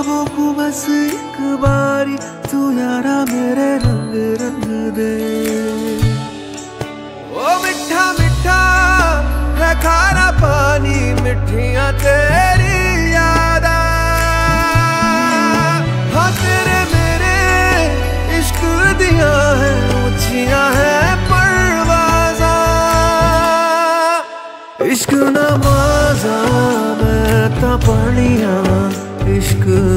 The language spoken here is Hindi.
ख्वाबों को बस एक बारी तू यारा मेरे रंग रंग दे। ओ मिठा मिठा है खारा पानी, मिठियां तेरी यादा, हाँ तेरे मेरे इश्क दिया है ऊंचियां है परवाज़ा। इश्क नमाज़ा मैं तां पढ़िया इश्क